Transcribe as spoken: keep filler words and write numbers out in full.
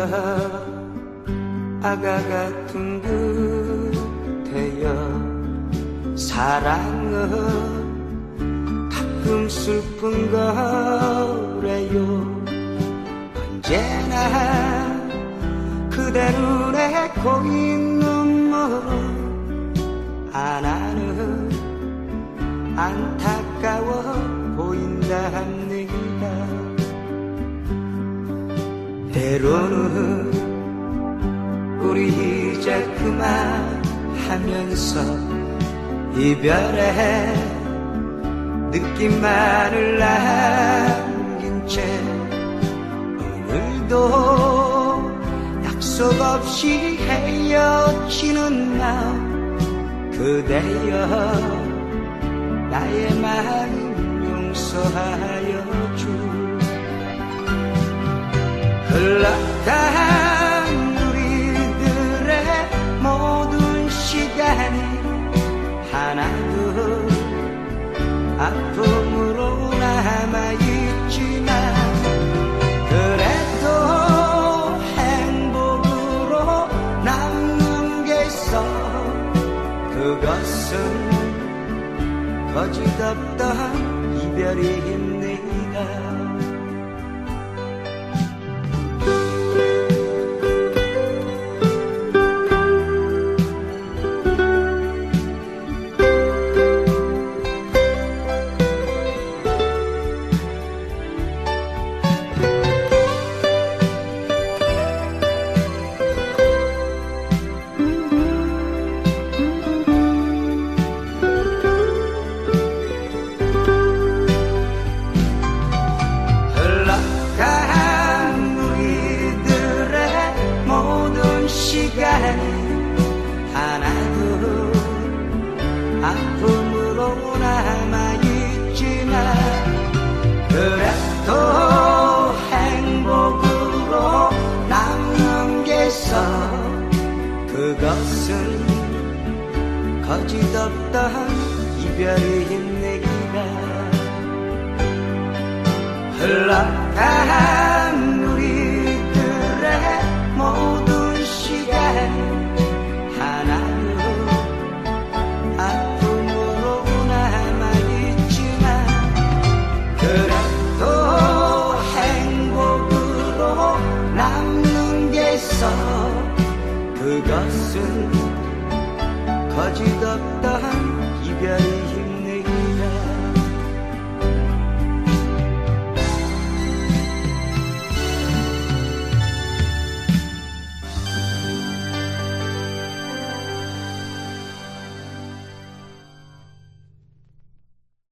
아가 같은 그대여 사랑은 가끔 슬픈 거래요. 언제나 그대 눈에 고인 눈물은 하나는 안타까워 보인답니다. 때로는 우리 이제 그만하면서 이별의 느낌만을 남긴 채 오늘도 약속 없이 헤어지는 마음 그대여 나의 마음 용서하여 주. 흘러간 우리들의 모든 시간이 하나둘 아픔으로 남아있지만 그래도 행복으로 남는 게 있어. 그것은 거짓없던 이별입니다. 하나둘 아픔으로 남아있지만 그래도 행복으로 남는 게 있어. 그것은 거짓없던 이별입니다. 흘러간 우리들의 모든 시간 하나는 아픔으로 남아있지만 그래도 행복으로 남는 게 있어. 그것은 거짓없던 이별이